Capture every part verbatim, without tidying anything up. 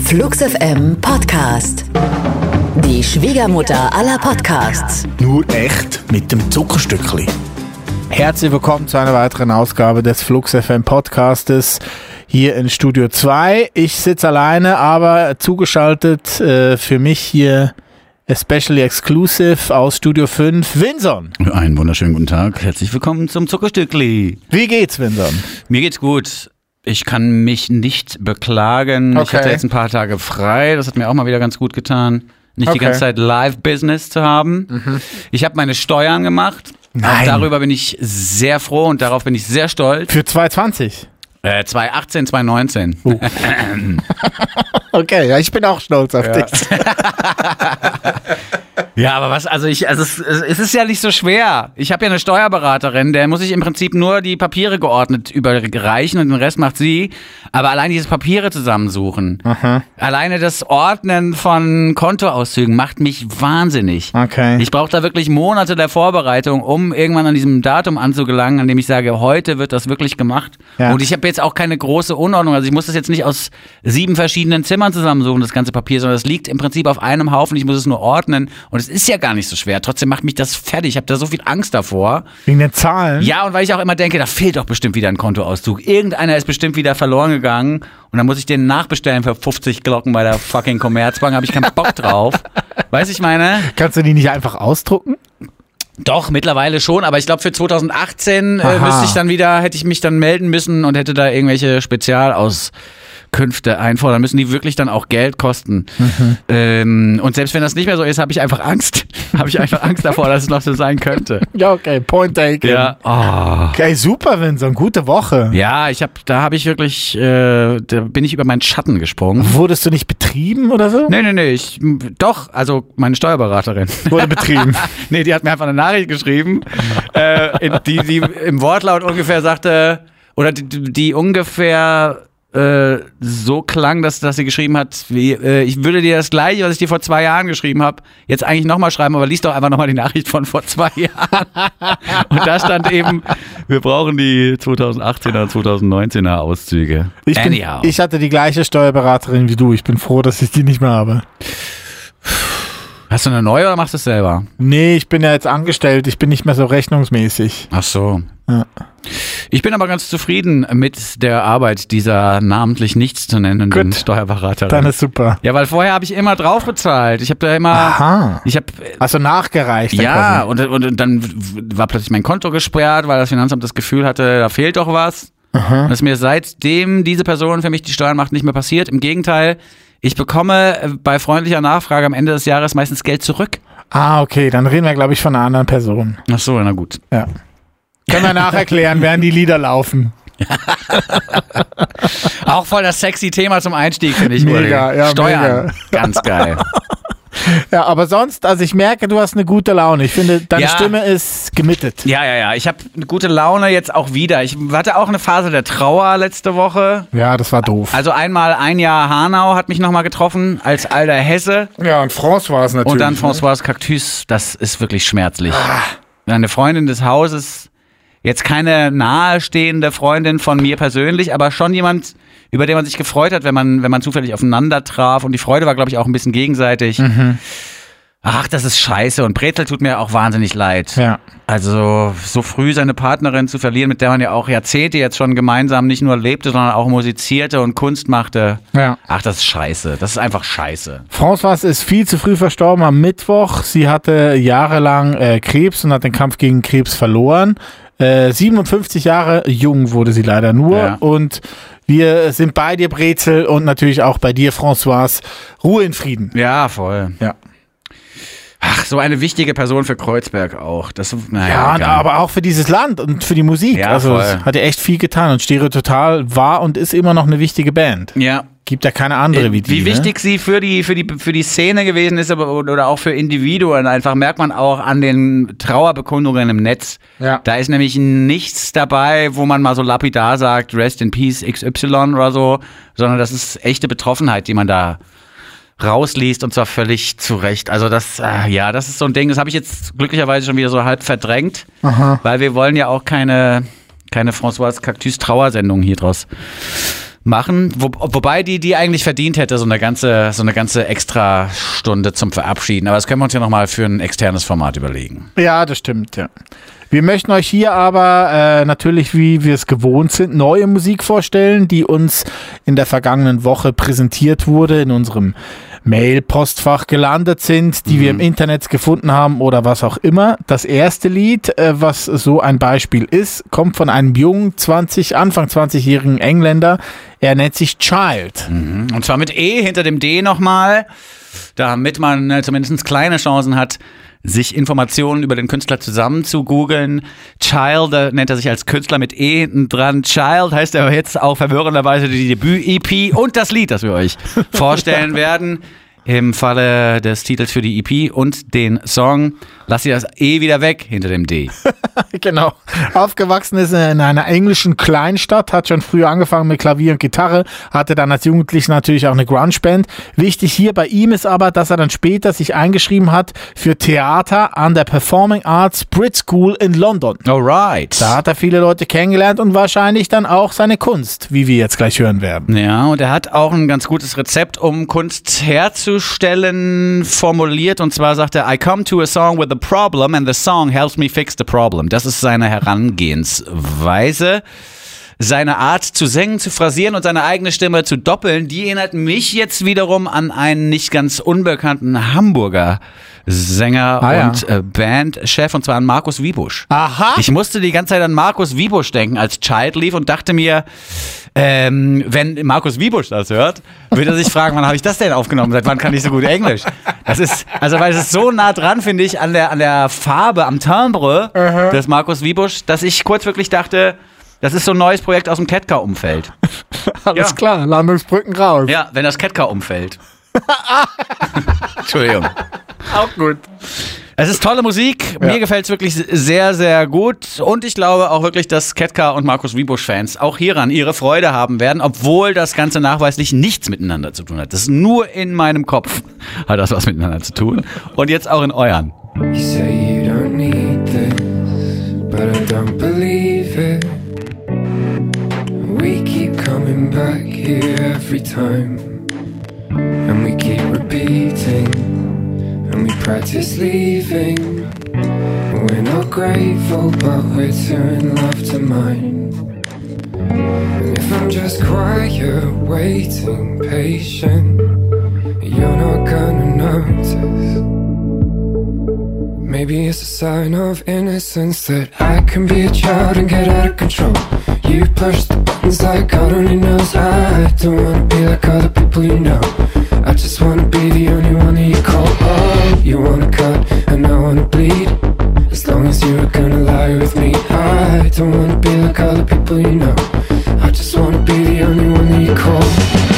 Flux F M Podcast. Die Schwiegermutter aller Podcasts. Nur echt mit dem Zuckerstückli. Herzlich willkommen zu einer weiteren Ausgabe des Flux F M Podcastes hier in Studio zwei. Ich sitze alleine, aber zugeschaltet äh, für mich hier especially exclusive aus Studio fünf, Vinson. Einen wunderschönen guten Tag. Herzlich willkommen zum Zuckerstückli. Wie geht's, Vinson? Mir geht's gut. Ich kann mich nicht beklagen. Okay. Ich hatte jetzt ein paar Tage frei. Das hat mir auch mal wieder ganz gut getan. Nicht Okay. die ganze Zeit Live-Business zu haben. Mhm. Ich habe meine Steuern gemacht. Nein. Auch darüber bin ich sehr froh und darauf bin ich sehr stolz. Für zwanzig zwanzig? Äh, zwanzig achtzehn, zwanzig neunzehn. Uh. Okay, ja, ich bin auch stolz auf Ja. dich. Ja, aber was, also ich, also es, es ist ja nicht so schwer. Ich habe ja eine Steuerberaterin, der muss ich im Prinzip nur die Papiere geordnet überreichen und den Rest macht sie. Aber allein dieses Papiere zusammensuchen, Aha. alleine das Ordnen von Kontoauszügen macht mich wahnsinnig. Okay. Ich brauche da wirklich Monate der Vorbereitung, um irgendwann an diesem Datum anzugelangen, an dem ich sage, heute wird das wirklich gemacht. Ja. Und ich habe jetzt auch keine große Unordnung. Also ich muss das jetzt nicht aus sieben verschiedenen Zimmern zusammensuchen, das ganze Papier, sondern es liegt im Prinzip auf einem Haufen. Ich muss es nur ordnen. Und es ist ja gar nicht so schwer. Trotzdem macht mich das fertig. Ich habe da so viel Angst davor. Wegen den Zahlen? Ja, und weil ich auch immer denke, da fehlt doch bestimmt wieder ein Kontoauszug. Irgendeiner ist bestimmt wieder verloren gegangen. Und dann muss ich den nachbestellen für fünfzig Glocken bei der fucking Commerzbank. Habe ich keinen Bock drauf. Weißt du, ich meine? Kannst du die nicht einfach ausdrucken? Doch, mittlerweile schon, aber ich glaube für zwanzig achtzehn äh, Aha. müsste ich dann wieder, hätte ich mich dann melden müssen und hätte da irgendwelche Spezialauskünfte einfordern müssen, die wirklich dann auch Geld kosten. Mhm. Ähm, und selbst wenn das nicht mehr so ist, habe ich einfach Angst. habe ich einfach Angst davor, dass es noch so sein könnte. Ja, okay, point taken. Ja, oh. Okay, super, Vinson, gute Woche. Ja, ich habe, da habe ich wirklich, äh, da bin ich über meinen Schatten gesprungen. Wurdest du nicht betrieben oder so? Nee, nee, nee, ich, doch, also meine Steuerberaterin. Wurde betrieben. Nee, die hat mir einfach eine Nachricht geschrieben, äh, in- die, die im Wortlaut ungefähr sagte, oder die, die ungefähr äh, so klang, dass, dass sie geschrieben hat, wie, äh, ich würde dir das Gleiche, was ich dir vor zwei Jahren geschrieben habe, jetzt eigentlich nochmal schreiben, aber lies doch einfach nochmal die Nachricht von vor zwei Jahren. Und da stand eben, wir brauchen die zwanzig achtzehner, zwanzig neunzehner Auszüge. Ich, bin, Anyhow. ich hatte die gleiche Steuerberaterin wie du. Ich bin froh, dass ich die nicht mehr habe. Hast du eine neue oder machst du es selber? Nee, ich bin ja jetzt angestellt. Ich bin nicht mehr so rechnungsmäßig. Ach so. Ja. Ich bin aber ganz zufrieden mit der Arbeit dieser namentlich nichts zu nennenden Gut. Steuerberaterin. Dann ist super. Ja, weil vorher habe ich immer drauf bezahlt. Ich habe da immer, Aha. ich habe, Also nachgereicht. dann ja, quasi. und, und dann war plötzlich mein Konto gesperrt, weil das Finanzamt das Gefühl hatte, da fehlt doch was. Und das ist mir seitdem diese Person für mich die Steuern macht, nicht mehr passiert. Im Gegenteil, ich bekomme bei freundlicher Nachfrage am Ende des Jahres meistens Geld zurück. Ah, okay. Dann reden wir, glaube ich, von einer anderen Person. Ach so, na gut. Ja. Können wir nacherklären, während die Lieder laufen. Auch voll das sexy Thema zum Einstieg, finde ich. Mega, Uli. ja, Steuern, mega. ganz geil. Ja, aber sonst, also ich merke, du hast eine gute Laune. Ich finde, deine Ja. Stimme ist gemittet. Ja, ja, ja. Ich habe eine gute Laune jetzt auch wieder. Ich hatte auch eine Phase der Trauer letzte Woche. Ja, das war doof. Also einmal ein Jahr Hanau hat mich nochmal getroffen als alter Hesse. Ja, und François natürlich. Und dann François Cactus. Das ist wirklich schmerzlich. Eine Freundin des Hauses, jetzt keine nahestehende Freundin von mir persönlich, aber schon jemand, über den man sich gefreut hat, wenn man, wenn man zufällig aufeinander traf. Und die Freude war, glaube ich, auch ein bisschen gegenseitig. Mhm. Ach, das ist scheiße. Und Brezel tut mir auch wahnsinnig leid. Ja. Also so früh seine Partnerin zu verlieren, mit der man ja auch Jahrzehnte jetzt schon gemeinsam nicht nur lebte, sondern auch musizierte und Kunst machte. Ja. Ach, das ist scheiße. Das ist einfach scheiße. François ist viel zu früh verstorben am Mittwoch. Sie hatte jahrelang äh, Krebs und hat den Kampf gegen Krebs verloren. Äh, siebenundfünfzig Jahre jung wurde sie leider nur. Ja. Und wir sind bei dir, Brezel, und natürlich auch bei dir, François. Ruhe in Frieden. Ja, voll. Ja. Ach, so eine wichtige Person für Kreuzberg auch. Das, naja, Ja, egal. aber auch für dieses Land und für die Musik. Ja, also voll. es hat ja echt viel getan und Stereo Total war und ist immer noch eine wichtige Band. Ja. Gibt ja keine andere wie die. Wie ne? wichtig sie für die, für die, für die Szene gewesen ist, aber, oder auch für Individuen einfach, merkt man auch an den Trauerbekundungen im Netz. Ja. Da ist nämlich nichts dabei, wo man mal so lapidar sagt, Rest in Peace X Y oder so, sondern das ist echte Betroffenheit, die man da rausliest, und zwar völlig zu Recht. Also das, äh, ja, das ist so ein Ding, das habe ich jetzt glücklicherweise schon wieder so halb verdrängt, Aha. weil wir wollen ja auch keine, keine François Cactus Trauersendung hier draus machen, wo, wobei die die eigentlich verdient hätte, so eine ganze so eine ganze extra Stunde zum Verabschieden. Aber das können wir uns ja nochmal für ein externes Format überlegen. Ja, das stimmt, ja. Wir möchten euch hier aber äh, natürlich, wie wir es gewohnt sind, neue Musik vorstellen, die uns in der vergangenen Woche präsentiert wurde, in unserem Mail-Postfach gelandet sind, die mhm. wir im Internet gefunden haben oder was auch immer. Das erste Lied, äh, was so ein Beispiel ist, kommt von einem jungen, zwanzig, Anfang zwanzigjährigen Engländer. Er nennt sich Child. Mhm. Und zwar mit E hinter dem D nochmal, damit man äh, zumindest kleine Chancen hat, sich Informationen über den Künstler zusammen zu googeln. Child äh, nennt er sich als Künstler mit E hinten dran. Child heißt aber jetzt auch verwirrenderweise die Debüt-E P und das Lied, das wir euch vorstellen werden. Im Falle des Titels für die E P und den Song Lass ihr das E wieder weg hinter dem D. Genau. Aufgewachsen ist er in einer englischen Kleinstadt, hat schon früher angefangen mit Klavier und Gitarre, hatte dann als Jugendlicher natürlich auch eine Grunge-Band. Wichtig hier bei ihm ist aber, dass er dann später sich eingeschrieben hat für Theater an der Performing Arts Brit School in London. Alright. Da hat er viele Leute kennengelernt und wahrscheinlich dann auch seine Kunst, wie wir jetzt gleich hören werden. Ja, und er hat auch ein ganz gutes Rezept, um Kunst herzustellen, formuliert. Und zwar sagt er, I come to a song with a problem and the song helps me fix the problem. Das ist seine Herangehensweise. Seine Art zu singen, zu phrasieren und seine eigene Stimme zu doppeln, die erinnert mich jetzt wiederum an einen nicht ganz unbekannten Hamburger Sänger ah, ja. und äh, Bandchef, und zwar an Markus Wiebusch. Aha. Ich musste die ganze Zeit an Markus Wiebusch denken, als Child lief, und dachte mir, ähm, wenn Markus Wiebusch das hört, würde er sich fragen, wann habe ich das denn aufgenommen? Seit wann kann ich so gut Englisch? Das ist, also weil es ist so nah dran, finde ich, an der, an der Farbe, am Timbre uh-huh. des Markus Wiebusch, dass ich kurz wirklich dachte, das ist so ein neues Projekt aus dem Ketka-Umfeld. Alles ja. klar, Landungsbrücken raus. Ja, wenn das Ketka-Umfeld. Entschuldigung. Auch gut. Es ist tolle Musik, mir ja. gefällt es wirklich sehr, sehr gut, und ich glaube auch wirklich, dass Ketka und Markus Wiebusch-Fans auch hieran ihre Freude haben werden, obwohl das Ganze nachweislich nichts miteinander zu tun hat. Das ist nur in meinem Kopf, hat das was miteinander zu tun, und jetzt auch in euren. You say you don't need this, but I don't believe it. We keep coming back here every time, and we keep repeating, and we practice leaving. We're not grateful, but we're turning love to mine. And if I'm just quiet, waiting, patient, you're not gonna notice. Maybe it's a sign of innocence that I can be a child and get out of control. You push the buttons like God only knows. I don't wanna be like other people you know. I just wanna be the only one that you call. Oh, you wanna cut and I wanna bleed. As long as you are gonna lie with me. I don't wanna be like other people you know. I just wanna be the only one that you call.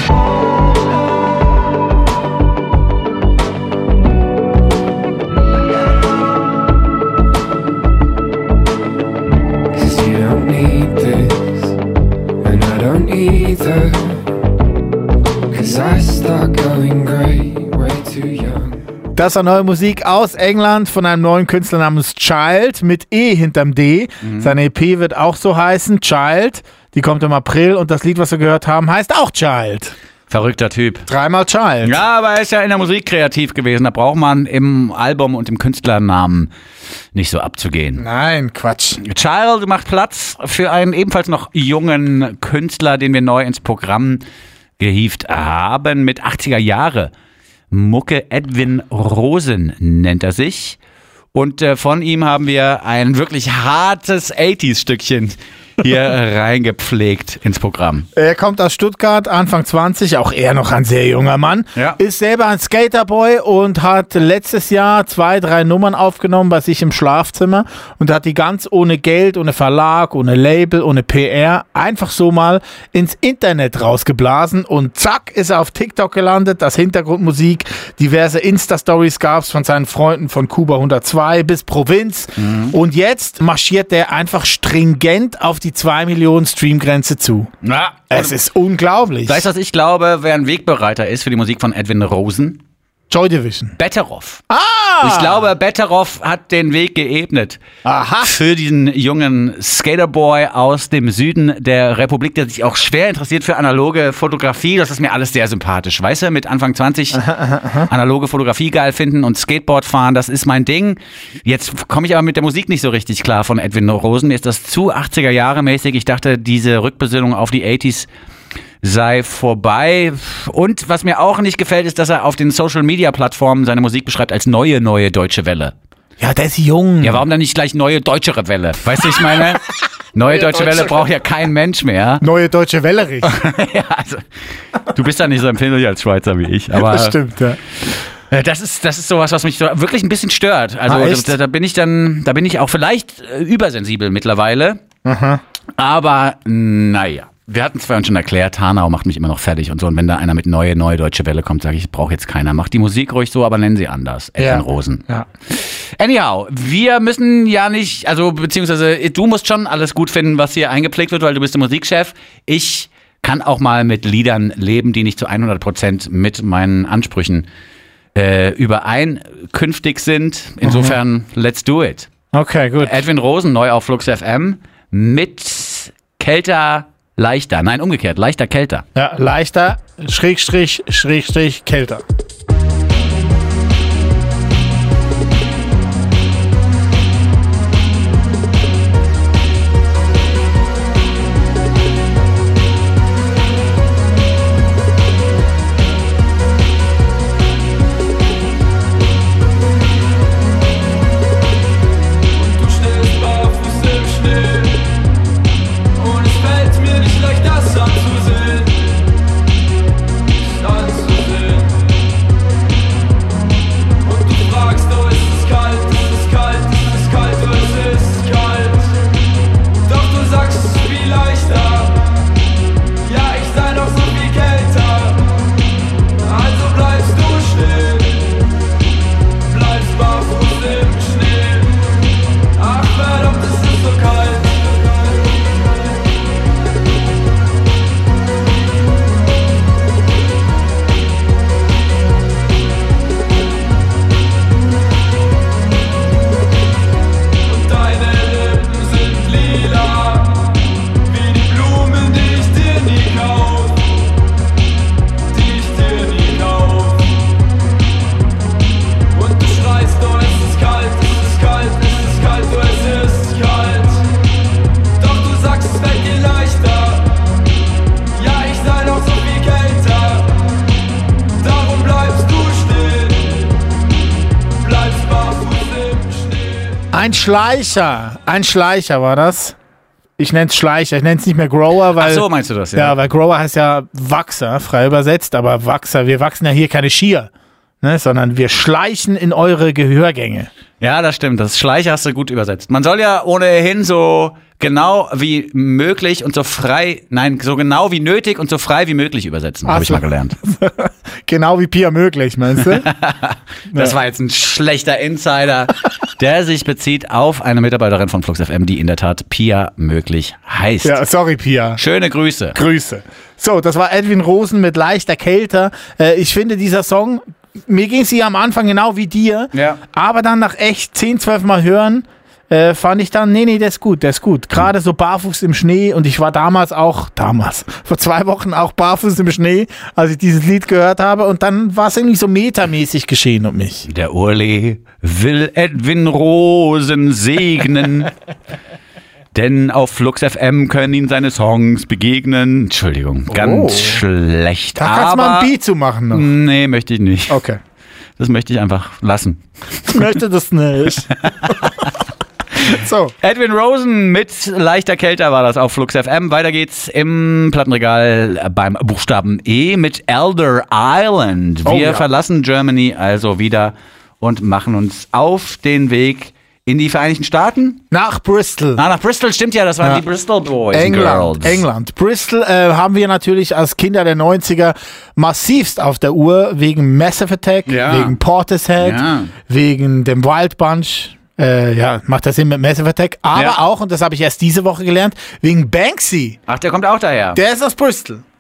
Either, 'cause I start going grey way too young. Das war neue Musik aus England von einem neuen Künstler namens Child mit E hinterm D. Mhm. Seine E P wird auch so heißen, Child. Die kommt im April, und das Lied, was wir gehört haben, heißt auch Child. Verrückter Typ. Dreimal Child. Ja, aber er ist ja in der Musik kreativ gewesen. Da braucht man im Album und im Künstlernamen nicht so abzugehen. Nein, Quatsch. Child macht Platz für einen ebenfalls noch jungen Künstler, den wir neu ins Programm gehievt haben. Mit achtziger Jahre Mucke. Edwin Rosen nennt er sich. Und äh, von ihm haben wir ein wirklich hartes achtziger-Stückchen hier reingepflegt ins Programm. Er kommt aus Stuttgart, Anfang zwanzig, auch er noch ein sehr junger Mann. Ja. Ist selber ein Skaterboy und hat letztes Jahr zwei, drei Nummern aufgenommen bei sich im Schlafzimmer und hat die ganz ohne Geld, ohne Verlag, ohne Label, ohne P R einfach so mal ins Internet rausgeblasen, und zack ist er auf TikTok gelandet. Das Hintergrundmusik, diverse Insta-Stories gab es von seinen Freunden von Kuba hundertzwei bis Provinz, mhm. und jetzt marschiert er einfach stringent auf die die zwei Millionen Streamgrenze zu. Ja, es ist unglaublich. Weißt du, was ich glaube, wer ein Wegbereiter ist für die Musik von Edwin Rosen? Joy Division. Betteroff. Ah! Ich glaube, Betteroff hat den Weg geebnet. Aha. Für diesen jungen Skaterboy aus dem Süden der Republik, der sich auch schwer interessiert für analoge Fotografie. Das ist mir alles sehr sympathisch. Weißt du, mit Anfang zwanzig aha, aha. analoge Fotografie geil finden und Skateboard fahren, das ist mein Ding. Jetzt komme ich aber mit der Musik nicht so richtig klar von Edwin Rosen. Mir ist das zu achtziger Jahre mäßig. Ich dachte, diese Rückbesinnung auf die achtziger sei vorbei. Und was mir auch nicht gefällt, ist, dass er auf den Social-Media-Plattformen seine Musik beschreibt als neue, neue Deutsche Welle. Ja, der ist jung. Ja, warum dann nicht gleich neue deutschere Welle? Weißt du, ich meine, neue deutsche Welle braucht ja kein Mensch mehr. Neue Deutsche Wellerich. Ja, also, du bist da nicht so empfindlich als Schweizer wie ich. Aber das stimmt, ja. Das ist, das ist sowas, was mich so wirklich ein bisschen stört. Also ah, da, da bin ich dann, da bin ich auch vielleicht äh, übersensibel mittlerweile. Aha. Aber naja. Wir hatten es vorhin schon erklärt, Hanau macht mich immer noch fertig und so. Und wenn da einer mit neue, neue Deutsche Welle kommt, sage ich, braucht jetzt keiner. Macht die Musik ruhig so, aber nennen sie anders. Edwin ja. Rosen. Ja. Anyhow, wir müssen ja nicht, also beziehungsweise du musst schon alles gut finden, was hier eingepflegt wird, weil du bist der Musikchef. Ich kann auch mal mit Liedern leben, die nicht zu hundert Prozent mit meinen Ansprüchen äh, übereinkünftig sind. Insofern, mhm. let's do it. Okay, gut. Edwin Rosen, neu auf Flux F M, mit Kälter... Leichter, nein, umgekehrt, leichter, kälter. Ja, leichter, Schrägstrich, Schrägstrich, kälter. Ein Schleicher, ein Schleicher war das. Ich nenne es Schleicher, ich nenne es nicht mehr Grower, weil... Ach so, meinst du das, ja. Ja, weil Grower heißt ja Wachser, frei übersetzt, aber Wachser, wir wachsen ja hier keine Skier, ne, sondern wir schleichen in eure Gehörgänge. Ja, das stimmt, das Schleicher hast du gut übersetzt. Man soll ja ohnehin so genau wie möglich und so frei, nein, so genau wie nötig und so frei wie möglich übersetzen, habe ich mal gelernt. Genau wie Pia möglich, meinst du? Das ja. war jetzt ein schlechter Insider, der sich bezieht auf eine Mitarbeiterin von Flux F M, die in der Tat Pia möglich heißt. Ja, sorry Pia. Schöne Grüße. Grüße. So, das war Edwin Rosen mit leichter Kälter. Äh, ich finde, dieser Song, mir ging es hier am Anfang genau wie dir, ja. aber dann nach echt zehn, zwölf Mal hören, Äh, fand ich dann, nee, nee, der ist gut, der ist gut. Gerade so barfuß im Schnee und ich war damals auch, damals, vor zwei Wochen auch barfuß im Schnee, als ich dieses Lied gehört habe und dann war es irgendwie so metamäßig geschehen um mich. Der Urli will Edwin Rosen segnen, denn auf Flux F M können ihm seine Songs begegnen. Entschuldigung, ganz oh. schlecht. Da kannst du mal ein Beat zu machen noch. Nee, möchte ich nicht. Okay. Das möchte ich einfach lassen. Ich möchte das nicht. So. Edwin Rosen mit leichter Kälter war das auf Flux F M. Weiter geht's im Plattenregal beim Buchstaben E mit Elder Island. Wir oh, ja. verlassen Germany also wieder und machen uns auf den Weg in die Vereinigten Staaten? Nach Bristol. Ah, nach Bristol, stimmt ja, das waren ja. die Bristol Boys England, and Girls. England. Bristol äh, haben wir natürlich als Kinder der neunziger massivst auf der Uhr, wegen Massive Attack, ja. wegen Portishead, ja. wegen dem Wild Bunch. Äh, ja, macht das Sinn mit Massive Attack. Aber ja. auch, und das habe ich erst diese Woche gelernt, wegen Banksy. Ach, der kommt auch daher. Der ist aus Bristol.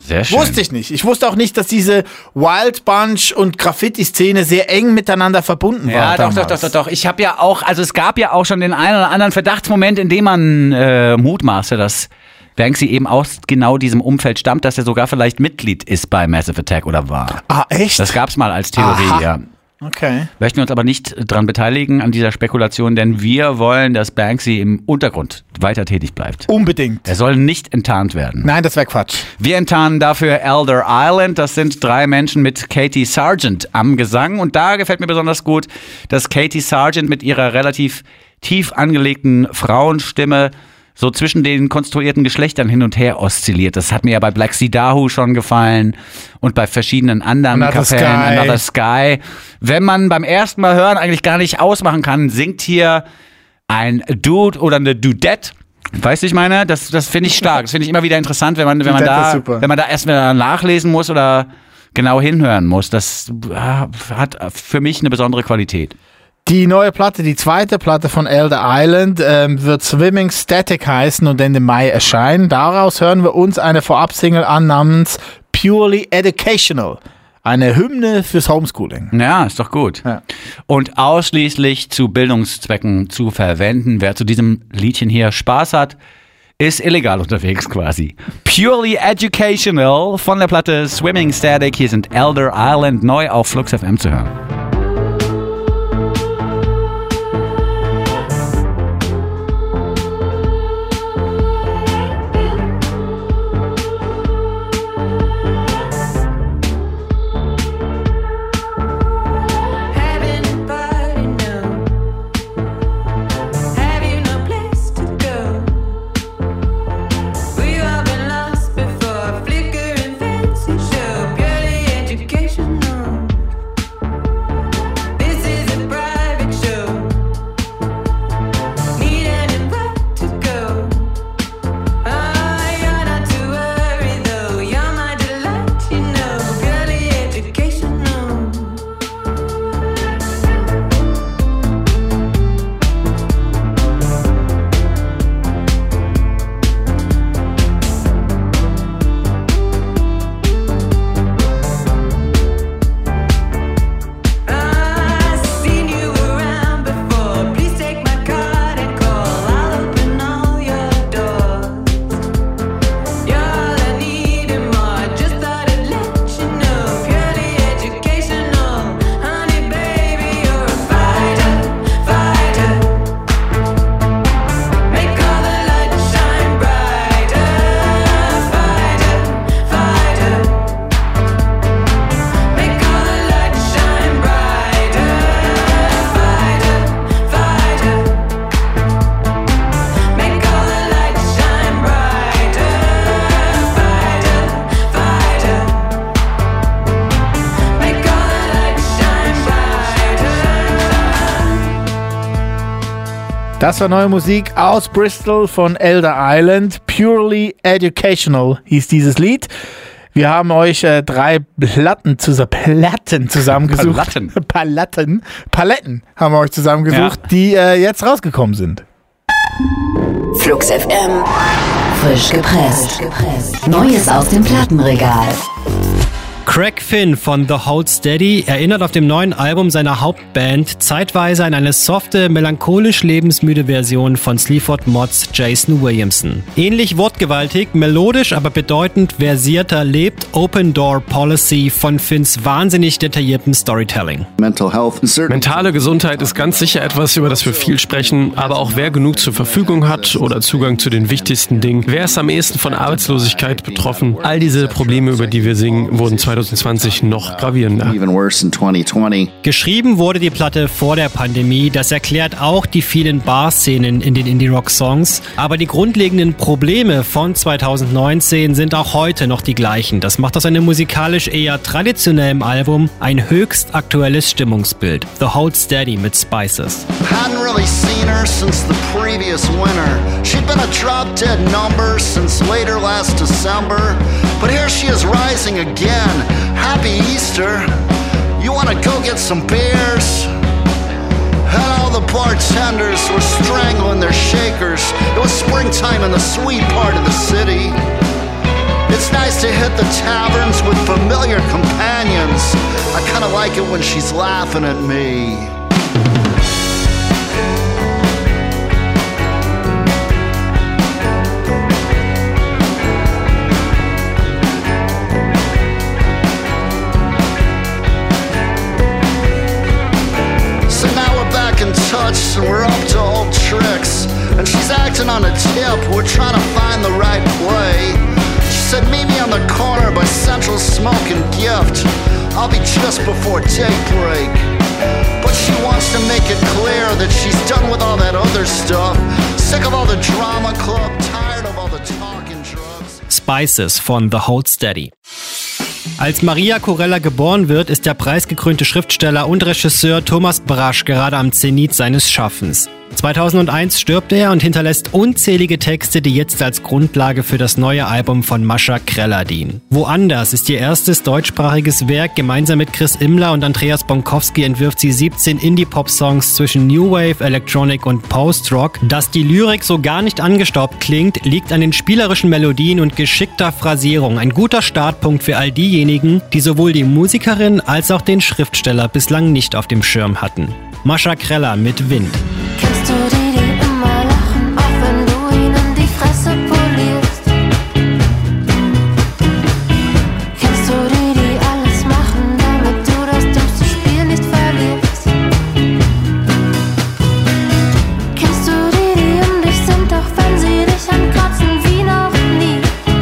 Sehr schön. Wusste ich nicht. Ich wusste auch nicht, dass diese Wild Bunch und Graffiti-Szene sehr eng miteinander verbunden Ja, war. doch, damals. doch, doch, doch, doch. Ich habe ja auch, also es gab ja auch schon den einen oder anderen Verdachtsmoment, in dem man äh, mutmaßte, dass Banksy eben aus genau diesem Umfeld stammt, dass er sogar vielleicht Mitglied ist bei Massive Attack oder war. Ah, echt? Das gab's mal als Theorie, Aha. ja. Okay. Möchten wir uns aber nicht dran beteiligen an dieser Spekulation, denn wir wollen, dass Banksy im Untergrund weiter tätig bleibt. Unbedingt. Er soll nicht enttarnt werden. Nein, das wäre Quatsch. Wir enttarnen dafür Elder Island. Das sind drei Menschen mit Katie Sargent am Gesang. Und da gefällt mir besonders gut, dass Katie Sargent mit ihrer relativ tief angelegten Frauenstimme so zwischen den konstruierten Geschlechtern hin und her oszilliert. Das hat mir ja bei Black Sea Dahu schon gefallen und bei verschiedenen anderen Another Kapellen, Sky. Another Sky. Wenn man beim ersten Mal hören eigentlich gar nicht ausmachen kann, singt hier ein Dude oder eine Dudette. Weißt du, ich meine, das, das finde ich stark. Das finde ich immer wieder interessant, wenn man, wenn man Dudette ist da, super. wenn man da erst wieder nachlesen muss oder genau hinhören muss. Das ah, hat für mich eine besondere Qualität. Die neue Platte, die zweite Platte von Elder Island, ähm, wird Swimming Static heißen und Ende Mai erscheinen. Daraus hören wir uns eine Vorab-Single an namens Purely Educational. Eine Hymne fürs Homeschooling. Ja, ist doch gut. Ja. Und ausschließlich zu Bildungszwecken zu verwenden. Wer zu diesem Liedchen hier Spaß hat, ist illegal unterwegs quasi. Purely Educational von der Platte Swimming Static. Hier sind Elder Island neu auf Flux F M zu hören. Das war neue Musik aus Bristol von Elder Island. Purely Educational hieß dieses Lied. Wir haben euch äh, drei Platten, zusammen, Platten zusammengesucht. Paletten. Paletten. Paletten haben wir euch zusammengesucht, Ja. die äh, jetzt rausgekommen sind. Flux F M. Frisch gepresst. Neues aus dem Plattenregal. Craig Finn von The Hold Steady erinnert auf dem neuen Album seiner Hauptband zeitweise an eine softe, melancholisch lebensmüde Version von Sleaford Mods Jason Williamson. Ähnlich wortgewaltig, melodisch, aber bedeutend versierter lebt Open Door Policy von Finns wahnsinnig detailliertem Storytelling. Mentale Gesundheit ist ganz sicher etwas, über das wir viel sprechen, aber auch wer genug zur Verfügung hat oder Zugang zu den wichtigsten Dingen. Wer ist am ehesten von Arbeitslosigkeit betroffen? All diese Probleme, über die wir singen, wurden zwanzig zwanzig noch gravierender. Geschrieben wurde die Platte vor der Pandemie, das erklärt auch die vielen Bar-Szenen in den Indie-Rock-Songs, aber die grundlegenden Probleme von zwanzig neunzehn sind auch heute noch die gleichen. Das macht aus einem musikalisch eher traditionellen Album ein höchst aktuelles Stimmungsbild. The Hold Steady mit Spices. Hadn't really seen her since the previous winter. She'd been a drop-dead number since later last December. But here she is rising again. Happy Easter. You wanna go get some beers? And all the bartenders were strangling their shakers. It was springtime in the sweet part of the city. It's nice to hit the taverns with familiar companions. I kinda like it when she's laughing at me. So now we're back in touch and we're up to old tricks. And she's acting on a tip, we're trying to find the right play. She said meet me on the corner by Central Smoke and Gift. I'll be just before daybreak. But she wants to make it clear that she's done with all that other stuff. Sick of all the drama club, tired of all the talking drugs. Spices von The Hold Steady. Als Maria Kurella geboren wird, ist der preisgekrönte Schriftsteller und Regisseur Thomas Brasch gerade am Zenit seines Schaffens. zweitausendeins stirbt er und hinterlässt unzählige Texte, die jetzt als Grundlage für das neue Album von Mascha Kreller dienen. Woanders ist ihr erstes deutschsprachiges Werk. Gemeinsam mit Chris Immler und Andreas Bonkowski entwirft sie siebzehn Indie-Pop-Songs zwischen New Wave, Electronic und Post-Rock. Dass die Lyrik so gar nicht angestaubt klingt, liegt an den spielerischen Melodien und geschickter Phrasierung. Ein guter Startpunkt für all diejenigen, die sowohl die Musikerin als auch den Schriftsteller bislang nicht auf dem Schirm hatten. Mascha Kreller mit Wind. Kennst du die, die immer lachen, auch wenn du ihnen die Fresse polierst? Kennst du die, die alles machen, damit du das dümmste Spiel nicht verlierst? Kennst du die, die um dich sind, auch wenn sie dich ankratzen wie noch nie?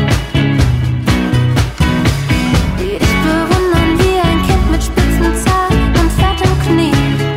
Die dich bewundern wie ein Kind mit spitzen Zahn und fettem Knie.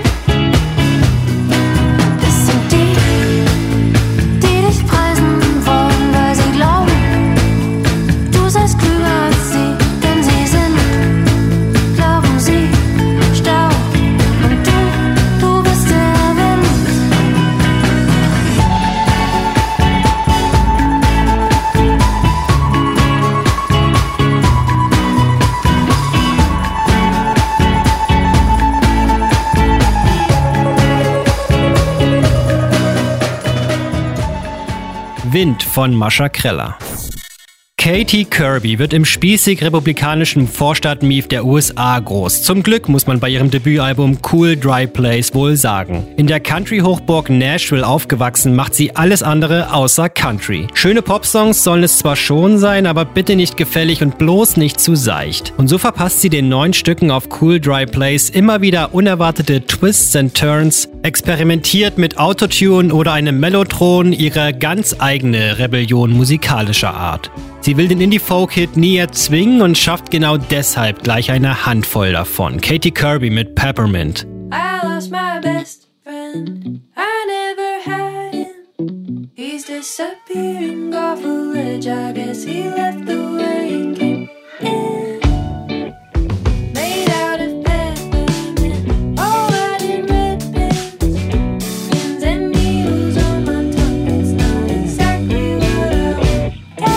Wind von Mascha Kreller. Katie Kirby wird im spießig-republikanischen Vorstadt Mief der U S A groß. Zum Glück muss man bei ihrem Debütalbum Cool Dry Place wohl sagen. In der Country-Hochburg Nashville aufgewachsen, macht sie alles andere außer Country. Schöne Popsongs sollen es zwar schon sein, aber bitte nicht gefällig und bloß nicht zu seicht. Und so verpasst sie den neun Stücken auf Cool Dry Place immer wieder unerwartete Twists and Turns, experimentiert mit Autotune oder einem Mellotron, ihre ganz eigene Rebellion musikalischer Art. Sie will den Indie-Folk-Hit nie erzwingen und schafft genau deshalb gleich eine Handvoll davon. Katie Kirby mit Peppermint. I lost my best friend, I never had him. He's disappearing off a ledge, I guess he left the way he came in. Made out of peppermint, all right in red pins. Pins and needles on my tongue, it's not exactly what I want.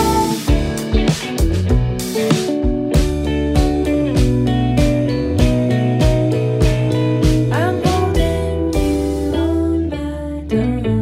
I'm holding you on my tongue.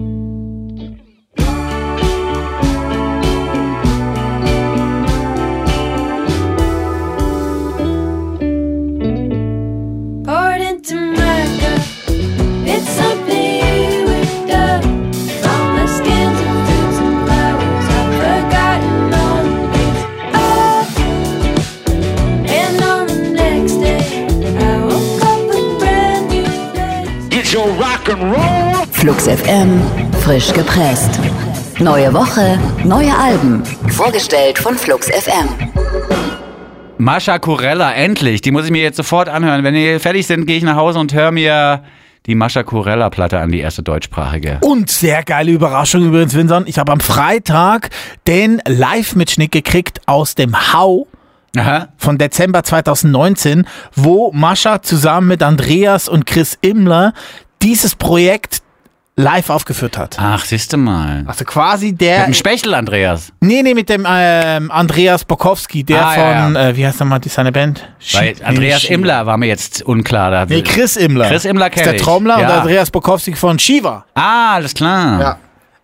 Poured into my cup, it's something you whipped up from the skins of fruits and flowers. I've forgotten all the things of. And on the next day, I woke up with brand new days. Get your rock and roll! Flux F M, frisch gepresst. Neue Woche, neue Alben. Vorgestellt von Flux F M. Mascha Kurella, endlich. Die muss ich mir jetzt sofort anhören. Wenn ihr fertig sind, gehe ich nach Hause und höre mir die Mascha Kurella-Platte an, die erste deutschsprachige. Und sehr geile Überraschung übrigens, Vincent. Ich habe am Freitag den Live-Mitschnitt gekriegt aus dem Hau Aha. von Dezember zweitausendneunzehn, wo Mascha zusammen mit Andreas und Chris Immler dieses Projekt live aufgeführt hat. Ach, siehst du mal. Also quasi der... Mit dem Spechtel, Andreas. Nee, nee, mit dem ähm, Andreas Bokowski, der Ah, von, ja, ja. Äh, wie heißt nochmal die seine Band? Weil Sch- Andreas nee, Immler war mir jetzt unklar. Da Nee, Chris Immler. Chris Immler ist kenn der ich. Trommler Ja. und Andreas Bokowski von Shiva. Ah, alles klar. Ja.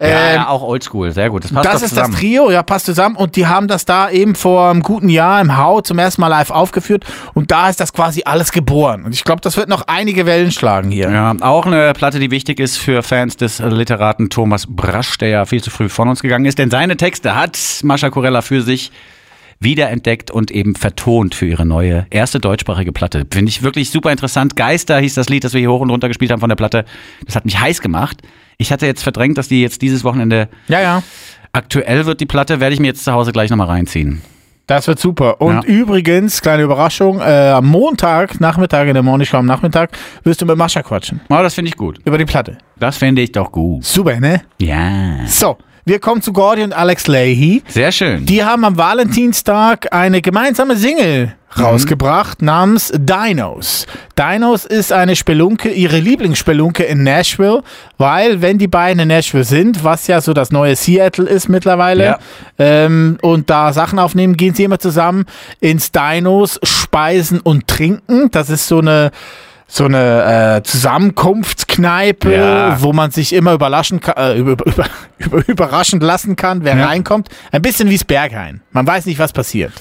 Ja, Ähm, ja, auch oldschool, sehr gut. Das passt Das doch ist zusammen. das Trio, ja, passt zusammen. Und die haben das da eben vor einem guten Jahr im How zum ersten Mal live aufgeführt. Und da ist das quasi alles geboren. Und ich glaube, das wird noch einige Wellen schlagen hier. Ja, auch eine Platte, die wichtig ist für Fans des Literaten Thomas Brasch, der ja viel zu früh von uns gegangen ist. Denn seine Texte hat Mascha Kurella für sich wiederentdeckt und eben vertont für ihre neue erste deutschsprachige Platte. Finde ich wirklich super interessant. Geister hieß das Lied, das wir hier hoch und runter gespielt haben von der Platte. Das hat mich heiß gemacht. Ich hatte jetzt verdrängt, dass die jetzt dieses Wochenende Ja, ja. aktuell wird. Die Platte werde ich mir jetzt zu Hause gleich nochmal reinziehen. Das wird super. Und Ja. übrigens, kleine Überraschung, äh, am Montag, Nachmittag, in der Morning Show am Nachmittag, wirst du mit Mascha quatschen. Oh, das finde ich gut. Über die Platte. Das finde ich doch gut. Super, ne? Ja. So, wir kommen zu Gordy und Alex Leahy. Sehr schön. Die haben am Valentinstag eine gemeinsame Single rausgebracht namens Dinos. Dinos ist eine Spelunke, ihre Lieblingsspelunke in Nashville, weil wenn die beiden in Nashville sind, was ja so das neue Seattle ist mittlerweile, Ja. ähm, und da Sachen aufnehmen, gehen sie immer zusammen ins Dinos speisen und trinken. Das ist so eine so eine äh, Zusammenkunftskneipe, Ja. wo man sich immer überraschen kann, äh, über, über, über, überraschen lassen kann, wer Ja. reinkommt. Ein bisschen wie das Berghain. Man weiß nicht, was passiert.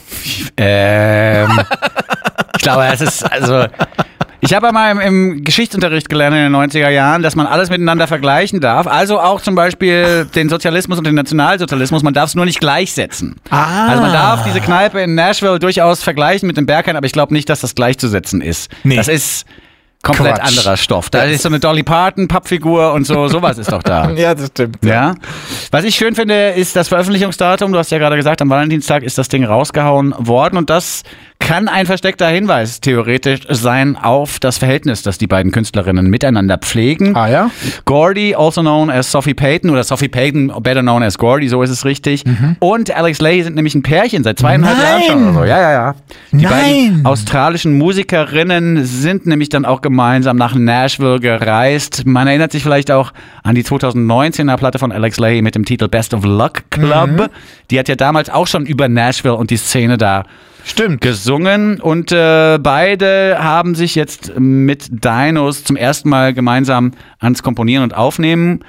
Ähm, ich glaube, es ist, also, ich habe einmal im, im Geschichtsunterricht gelernt in den neunziger Jahren, dass man alles miteinander vergleichen darf. Also auch zum Beispiel den Sozialismus und den Nationalsozialismus. Man darf es nur nicht gleichsetzen. Ah. Also man darf diese Kneipe in Nashville durchaus vergleichen mit dem Berghain, aber ich glaube nicht, dass das gleichzusetzen ist. Nee. Das ist komplett Quatsch. anderer Stoff. Da ist so eine Dolly Parton Pappfigur und so, sowas ist doch da. Ja, das stimmt. Ja. Was ich schön finde, ist das Veröffentlichungsdatum. Du hast ja gerade gesagt, am Valentinstag ist das Ding rausgehauen worden und das kann ein versteckter Hinweis theoretisch sein auf das Verhältnis, das die beiden Künstlerinnen miteinander pflegen. Ah ja? Gordy, also known as Sophie Payton, oder Sophie Payton, better known as Gordy, so ist es richtig. Und Alex Leahy sind nämlich ein Pärchen seit zweieinhalb Nein. Jahren schon oder so. Ja, ja, ja. Die Nein. beiden australischen Musikerinnen sind nämlich dann auch gemeinsam nach Nashville gereist. Man erinnert sich vielleicht auch an die zweitausendneunzehner Platte von Alex Leahy mit dem Titel Best of Luck Club. Die hat ja damals auch schon über Nashville und die Szene da Stimmt. gesungen und äh, beide haben sich jetzt mit Dinos zum ersten Mal gemeinsam ans Komponieren und Aufnehmen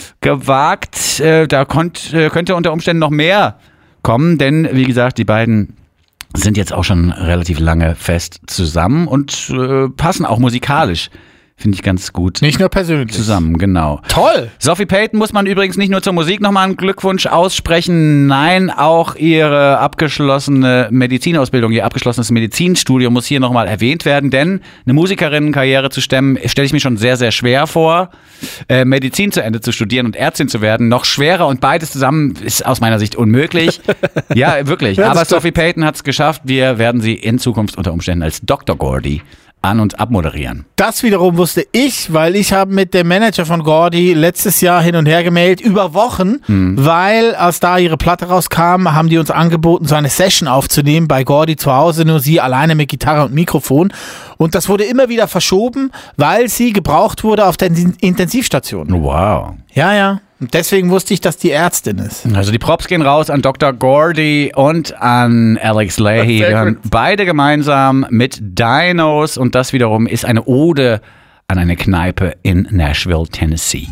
gewagt. Äh, da konnt, äh, könnte unter Umständen noch mehr kommen, denn wie gesagt, die beiden sind jetzt auch schon relativ lange fest zusammen und äh, passen auch musikalisch, finde ich ganz gut Nicht nur persönlich. zusammen, genau. Toll. Sophie Payton muss man übrigens nicht nur zur Musik nochmal einen Glückwunsch aussprechen, nein, auch ihre abgeschlossene Medizinausbildung, ihr abgeschlossenes Medizinstudium muss hier nochmal erwähnt werden, denn eine Musikerinnenkarriere zu stemmen, stelle ich mir schon sehr, sehr schwer vor. Äh, Medizin zu Ende zu studieren und Ärztin zu werden, noch schwerer und beides zusammen ist aus meiner Sicht unmöglich. Ja, wirklich. Ja, das Aber stimmt. Sophie Payton hat es geschafft, wir werden sie in Zukunft unter Umständen als Doktor Gordy an- und abmoderieren. Das wiederum wusste ich, weil ich habe mit dem Manager von Gordy letztes Jahr hin und her gemailt, über Wochen, weil als da ihre Platte rauskam, haben die uns angeboten, so eine Session aufzunehmen bei Gordy zu Hause, nur sie alleine mit Gitarre und Mikrofon. Und das wurde immer wieder verschoben, weil sie gebraucht wurde auf der In- Intensivstation. Wow. Ja, ja. Und deswegen wusste ich, dass die Ärztin ist. Also die Props gehen raus an Doktor Gordy und an Alex Leahy. Sehr Wir hören gut. beide gemeinsam mit Dinos und das wiederum ist eine Ode an eine Kneipe in Nashville, Tennessee.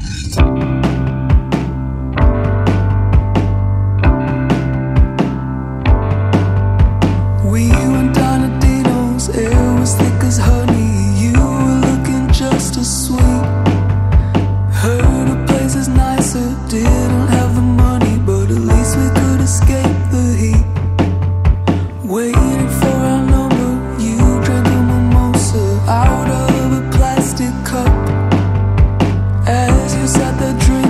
We went down to Dino's, air was thick as honey. You were looking just as sweet. Heard a place is nicer, didn't have the money, but at least we could escape the heat. Waiting for our number, you drank a mimosa out of a plastic cup. As you sat there drinking.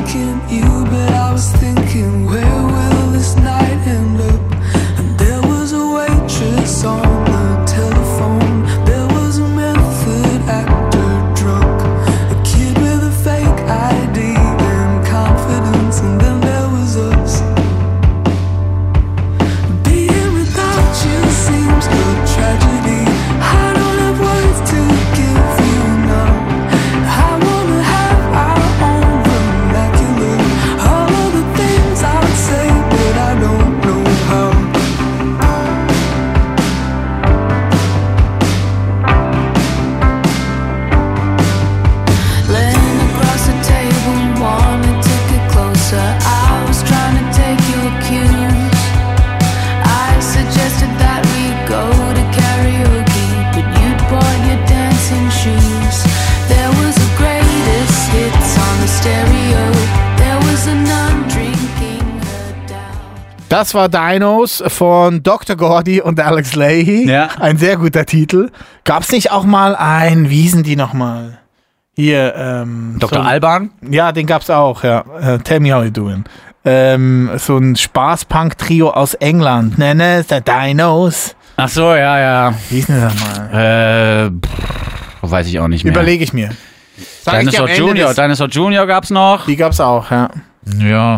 das war Dinos von Doktor Gordy und Alex Leahy. Ja. Ein sehr guter Titel. Gab's nicht auch mal ein, wie hießen die nochmal? Hier, ähm. Doktor so, Alban? Ja, den gab's auch, ja. Uh, tell me how you doing. Ähm, so ein Spaß-Punk-Trio aus England. Ne, ne, the Dinos. Ach so, ja, ja. Wie hieß denn das mal? Äh, pff, weiß ich auch nicht mehr. Überlege ich mir. Sag ich dir Dinosaur am Ende Junior, des- Dinosaur Junior gab's noch. Die gab's auch, ja. Ja.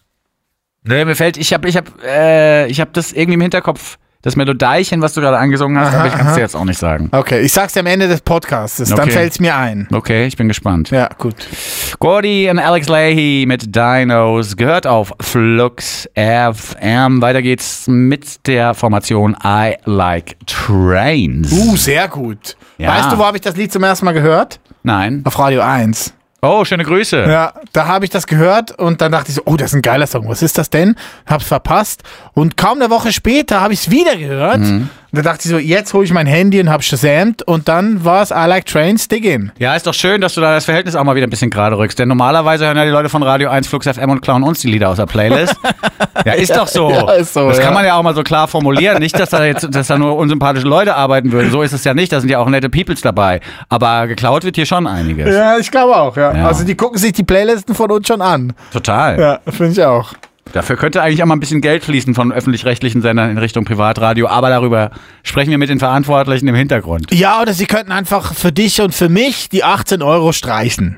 Nee, mir fällt, ich habe ich hab, äh, ich hab das irgendwie im Hinterkopf, das Melodiechen, was du gerade angesungen hast, Aha, aber ich kann es aha. dir jetzt auch nicht sagen. Okay, ich sag's dir am Ende des Podcasts, dann Okay. fällt's mir ein. Okay, ich bin gespannt. Ja, gut. Gordy und Alex Leahy mit Dinos, gehört auf Flux F M. Weiter geht's mit der Formation I Like Trains. Uh, sehr gut. Ja. Weißt du, wo habe ich das Lied zum ersten Mal gehört? Nein. Auf Radio eins. Oh, schöne Grüße. Ja, da habe ich das gehört und dann dachte ich so, oh, das ist ein geiler Song. Was ist das denn? Hab's verpasst. Und kaum eine Woche später habe ich es wieder gehört. Mhm. Und da dachte ich so, jetzt hole ich mein Handy und habe shazamt und dann war es I Like Trains, dig in. Ja, ist doch schön, dass du da das Verhältnis auch mal wieder ein bisschen gerade rückst. Denn normalerweise hören ja die Leute von Radio eins Flux F M und klauen uns die Lieder aus der Playlist. Ja, ist doch so. Ja, ist so, das ja. kann man ja auch mal so klar formulieren. Nicht, dass da jetzt dass da nur unsympathische Leute arbeiten würden. So ist es ja nicht. Da sind ja auch nette Peoples dabei. Aber geklaut wird hier schon einiges. Ja, ich glaube auch, ja. Ja. Also die gucken sich die Playlisten von uns schon an. Total. Ja, finde ich auch. Dafür könnte eigentlich auch mal ein bisschen Geld fließen von öffentlich-rechtlichen Sendern in Richtung Privatradio. Aber darüber sprechen wir mit den Verantwortlichen im Hintergrund. Ja, oder sie könnten einfach für dich und für mich die achtzehn Euro streichen.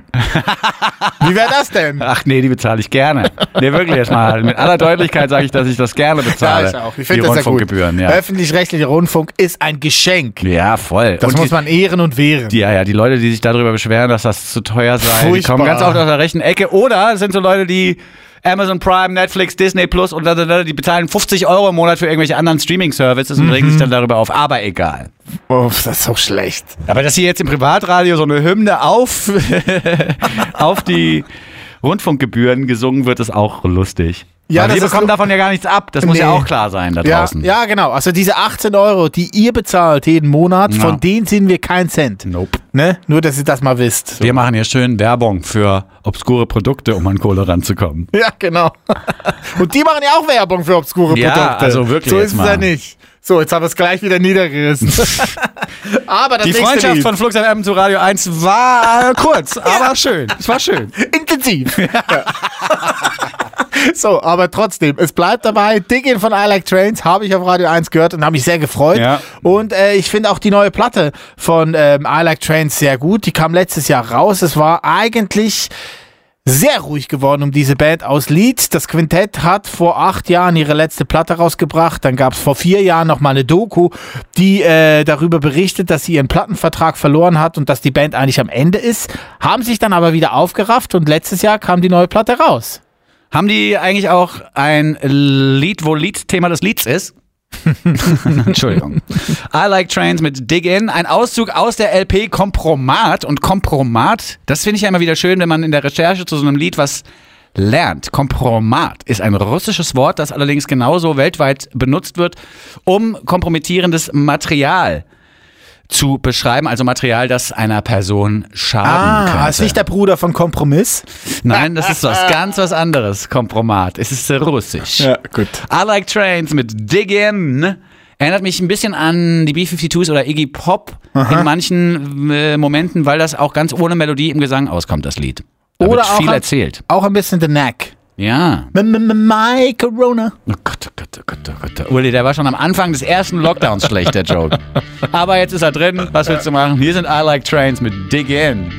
Wie wäre das denn? Ach nee, die bezahle ich gerne. Nee, wirklich jetzt mal. Mit aller Deutlichkeit sage ich, dass ich das gerne bezahle. Ja, ich auch. Ich die finde das ja gut. Rundfunkgebühren, ja. Öffentlich-rechtlicher Rundfunk ist ein Geschenk. Ja, voll. Das Und muss die, man ehren und wehren. die, ja, ja, die Leute, die sich darüber beschweren, dass das zu teuer sei, die Furchtbar. kommen ganz oft aus der rechten Ecke. Oder es sind so Leute, die Amazon Prime, Netflix, Disney Plus und da, da, da, die bezahlen fünfzig Euro im Monat für irgendwelche anderen Streaming-Services und regen sich dann darüber auf. Aber egal. Oh, das ist so schlecht. Aber dass hier jetzt im Privatradio so eine Hymne auf, auf die Rundfunkgebühren gesungen wird, ist auch lustig. Ja, Weil das wir ist bekommen so- davon ja gar nichts ab. Das muss Nee. ja auch klar sein da Ja, draußen. ja, genau. Also diese achtzehn Euro, die ihr bezahlt jeden Monat, Ja. von denen sind wir kein Cent. Nope. Ne? Nur, dass ihr das mal wisst. So. Wir machen hier schön Werbung für obskure Produkte, um an Kohle ranzukommen. Ja, genau. Und die machen ja auch Werbung für obskure Ja, Produkte. also wirklich So jetzt ist es mal. ja nicht. So, jetzt haben wir es gleich wieder niedergerissen. Aber das Die nächste Freundschaft Lied. von Flux F M zu Radio eins war äh, kurz, aber schön. Es war schön. Intensiv. Ja. So, aber trotzdem, es bleibt dabei. Dig in von I Like Trains habe ich auf Radio eins gehört und habe mich sehr gefreut. Ja. Und äh, ich finde auch die neue Platte von ähm, I Like Trains sehr gut. Die kam letztes Jahr raus. Es war eigentlich sehr ruhig geworden um diese Band aus Leeds. Das Quintett hat vor acht Jahren ihre letzte Platte rausgebracht. Dann gab es vor vier Jahren noch mal eine Doku, die äh, darüber berichtet, dass sie ihren Plattenvertrag verloren hat und dass die Band eigentlich am Ende ist. Haben sich dann aber wieder aufgerafft und letztes Jahr kam die neue Platte raus. Haben die eigentlich auch ein Lied, wo Lied Thema des Lieds ist? Entschuldigung. I Like Trains mit Dig In. Ein Auszug aus der L P Kompromat. Und Kompromat, das finde ich ja immer wieder schön, wenn man in der Recherche zu so einem Lied was lernt. Kompromat ist ein russisches Wort, das allerdings genauso weltweit benutzt wird, um kompromittierendes Material zu beschreiben, also Material, das einer Person schaden Ah, könnte. ist nicht der Bruder von Kompromiss? Nein, das ist was ganz was anderes. Kompromat. Es ist russisch. gut. I Like Trains mit Dig In. Erinnert mich ein bisschen an die B zweiundfünfzig oder Iggy Pop in manchen äh, Momenten, weil das auch ganz ohne Melodie im Gesang auskommt, das Lied. Da Oder wird auch viel ein- erzählt. Auch ein bisschen The Knack. Ja. M- m- m- My Corona. Oh Gott, oh Gott, oh Gott, oh Gott. Uli, der war schon am Anfang des ersten Lockdowns schlecht, der Joke. Aber jetzt ist er drin. Was willst du machen? Hier sind I Like Trains mit Dig In.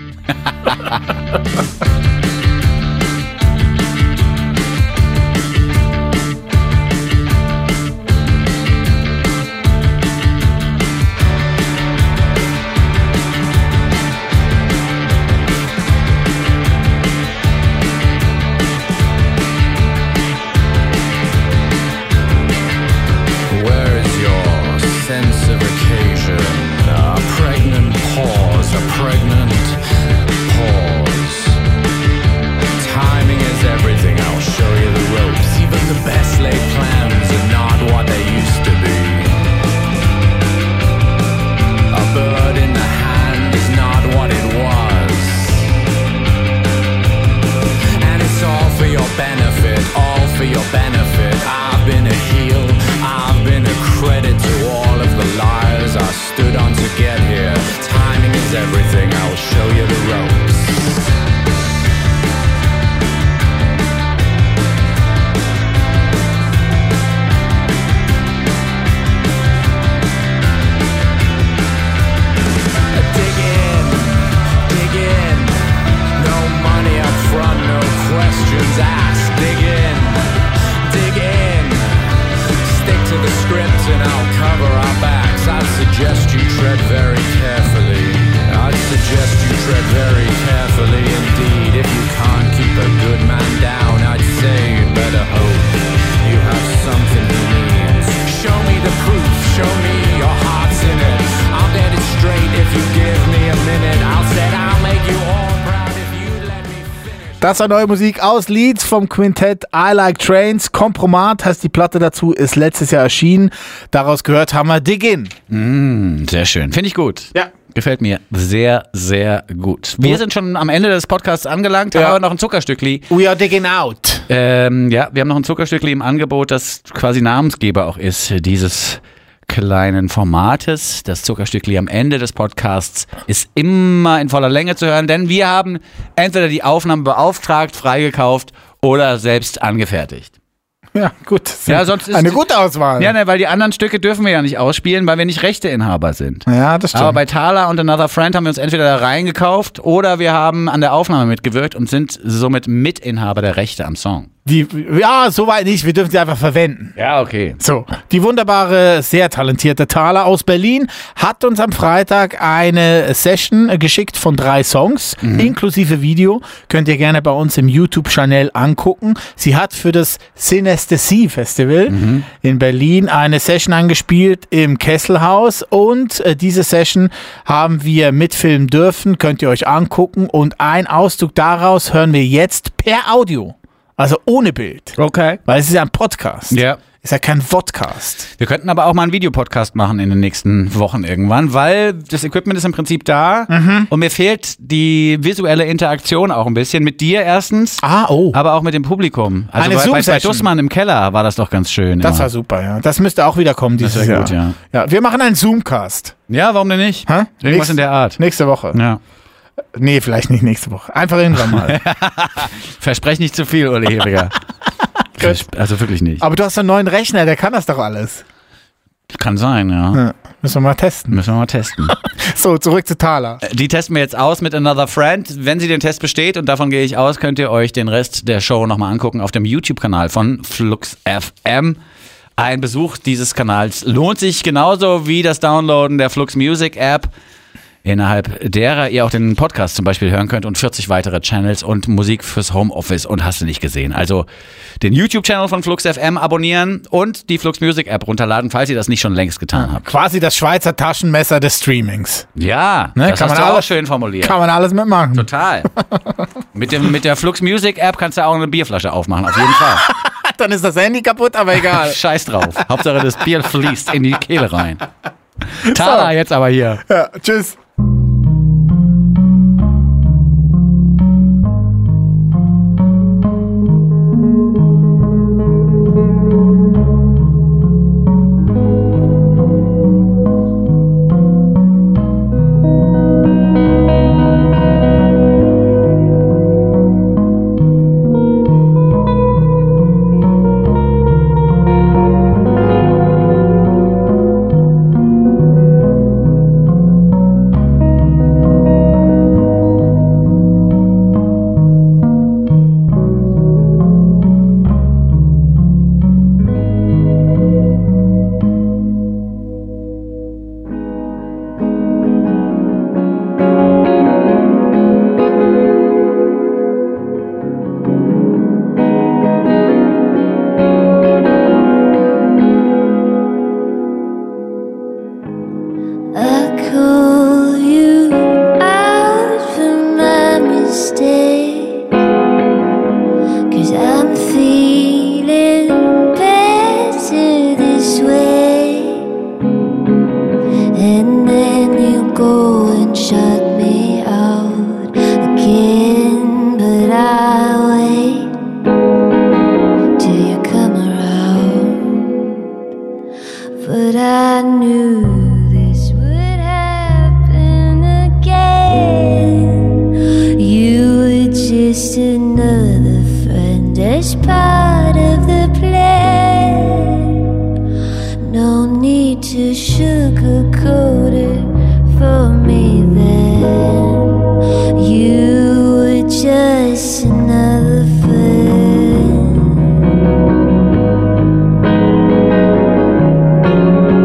Where is your sense of occasion? A pregnant pause, a pregnant pause. Timing is everything, I'll show you the ropes. Even the best laid plans are not what they used to be. A bird in the hand is not what it was. And it's all for your benefit, all for your benefit. I've been a and I'll cover our backs. I'd suggest you tread very carefully. I'd suggest you tread very carefully indeed. If you can't keep a good man down, I'd say you'd better hope you have something he needs. Show me the proof, show me your heart's in it. I'll get it straight if you give me a minute. I'll say I'll make you all proud if you let me finish. Das war neue Musik aus Leeds vom Quintett I Like Trains. Kompromat heißt die Platte dazu, ist letztes Jahr erschienen. Daraus gehört haben wir Dig In. Mm, sehr schön. Finde ich gut. Ja. Gefällt mir sehr, sehr gut. Wir sind schon am Ende des Podcasts angelangt, haben Ja. aber noch ein Zuckerstückli. We are digging out. Ähm, ja, wir haben noch ein Zuckerstückli im Angebot, das quasi Namensgeber auch ist dieses kleinen Formates. Das Zuckerstückli am Ende des Podcasts ist immer in voller Länge zu hören, denn wir haben entweder die Aufnahme beauftragt, freigekauft oder selbst angefertigt. Ja, gut. Ja, sonst ist eine gute Auswahl. Ja, ne, weil die anderen Stücke dürfen wir ja nicht ausspielen, weil wir nicht Rechteinhaber sind. Ja, das stimmt. Aber bei Thaler und Another Friend haben wir uns entweder da reingekauft oder wir haben an der Aufnahme mitgewirkt und sind somit Mitinhaber der Rechte am Song. Die, ja, soweit nicht. Wir dürfen sie einfach verwenden. Ja, okay. So, die wunderbare, sehr talentierte Thaler aus Berlin hat uns am Freitag eine Session geschickt von drei Songs, mhm. inklusive Video. Könnt ihr gerne bei uns im YouTube-Channel angucken. Sie hat für das Synästhesie-Festival mhm. in Berlin eine Session angespielt im Kesselhaus und äh, diese Session haben wir mitfilmen dürfen. Könnt ihr euch angucken und ein Auszug daraus hören wir jetzt per Audio. Also ohne Bild. Okay. Weil es ist ja ein Podcast. Ja. Ist ja kein Vodcast. Wir könnten aber auch mal einen Videopodcast machen in den nächsten Wochen irgendwann, weil das Equipment ist im Prinzip da mhm. und mir fehlt die visuelle Interaktion auch ein bisschen mit dir erstens, ah, oh. aber auch mit dem Publikum. Also Eine bei, bei, bei Zoom-Session. Dussmann im Keller war das doch ganz schön. Das immer. war super, ja. Das müsste auch wieder kommen dieses Das wär Jahr. gut, ja. Ja, wir machen einen Zoomcast. Ja, warum denn nicht? Hä? Irgendwas Nächste, in der Art. Nächste Woche. Ja. Nee, vielleicht nicht nächste Woche. Einfach irgendwann mal. Versprech nicht zu viel, Uli Hebiger. Also wirklich nicht. Aber du hast einen neuen Rechner, der kann das doch alles. Kann sein, ja. Ja, müssen wir mal testen. Müssen wir mal testen. So, zurück zu Thaler. Die testen wir jetzt aus mit Another Friend. Wenn sie den Test besteht, und davon gehe ich aus, könnt ihr euch den Rest der Show nochmal angucken auf dem YouTube-Kanal von Flux F M. Ein Besuch dieses Kanals lohnt sich genauso wie das Downloaden der Flux Music App, innerhalb derer ihr auch den Podcast zum Beispiel hören könnt und vierzig weitere Channels und Musik fürs Homeoffice und hast du nicht gesehen. Also den YouTube-Channel von Flux F M abonnieren und die Flux Music App runterladen, falls ihr das nicht schon längst getan habt. Quasi das Schweizer Taschenmesser des Streamings. Ja, Ne, das kann hast man du auch alles- schön formuliert. Kann man alles mitmachen. Total. mit, dem, mit der Flux Music App kannst du auch eine Bierflasche aufmachen, auf jeden Fall. Dann ist das Handy kaputt, aber egal. Scheiß drauf. Hauptsache das Bier fließt in die Kehle rein. Thaler jetzt aber hier. Ja, tschüss. I call you out for my mistake, 'cause I'm feeling better this way. And then you go and shut me out again, but I wait till you come around. But I knew this would happen again. You were just another friend as part of the plan. No need to sugarcoat it for me then. You were just another friend.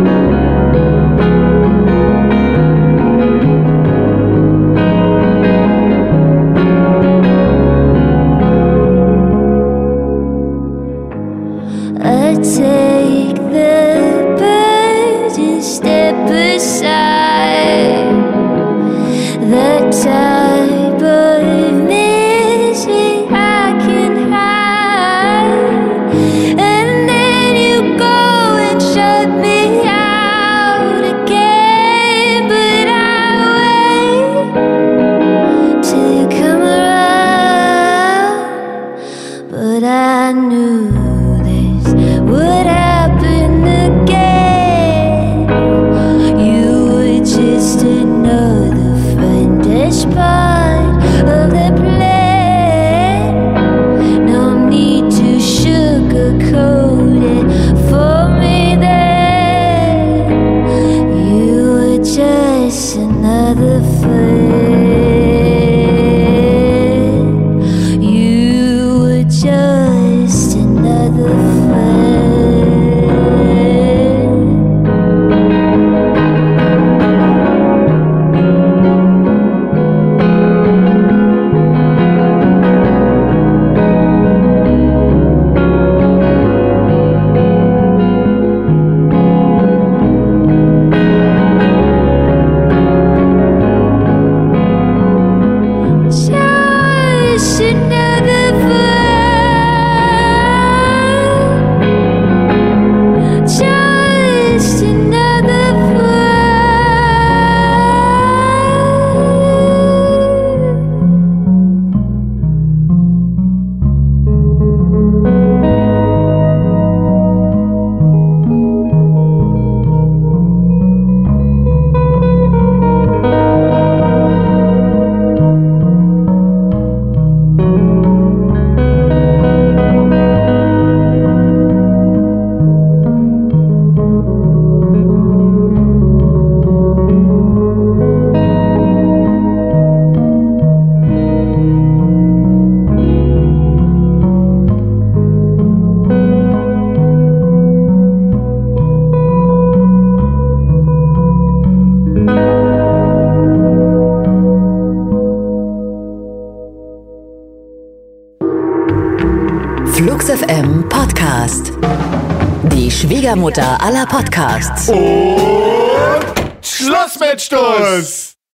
Flux F M Podcast. Die Schwiegermutter aller Podcasts. Und Schluss mit Stuss!